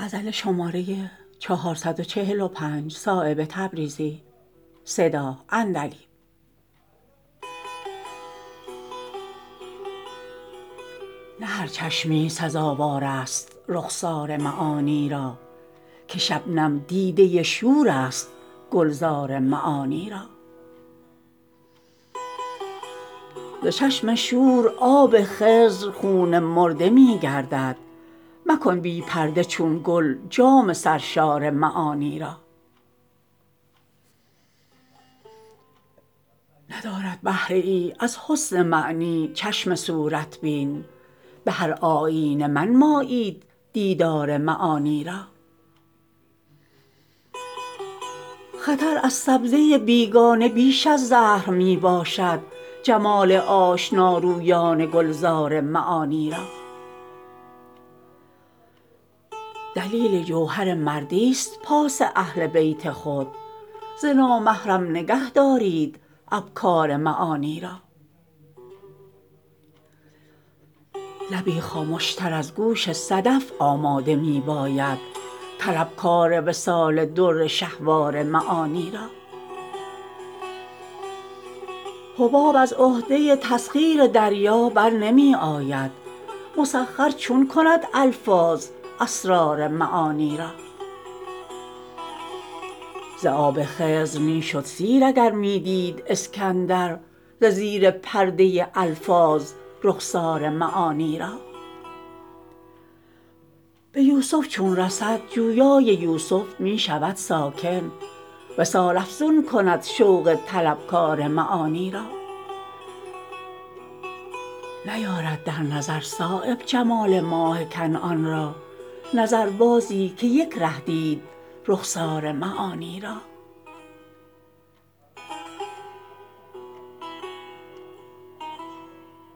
نه هر چشمی سزاوار است رخسار معانی را که شبنم دیده شور است گلزار معانی را. ز چشم شور آب خضر خون مرده می گردد، مکن بی پرده چون گل جام سرشار معانی را. ندارد بهره ای از حسن معنی چشم صورت بین، به هر آیینه منمایید دیدار معانی را. خطر از سبزه بیگانه بیش از زهر می باشد جمال آشنارویان گلزار معانی را. دلیل جوهر مردی است پاس اهل بیت خود، ز نامحرم نگه دارید ابکار معانی را. لبی خامشتر از گوش صدف آماده می باید طلبکار وصال در شهوار معانی را. حباب از عهده تسخیر دریا برنمی آید، مسخر چون کند الفاظ اسرار معانی را. ز آب خضر می شد سیر اگر می دید اسکندر ز زیر پرده الفاظ رخسار معانی را. به یوسف چون رسد جویای یوسف می شود ساکن، وصال افزون کند شوق طلبکار معانی را. نیارد در نظر صایب جمال ماه کنعان را نظربازی که یک ره دید رخسار معانی را.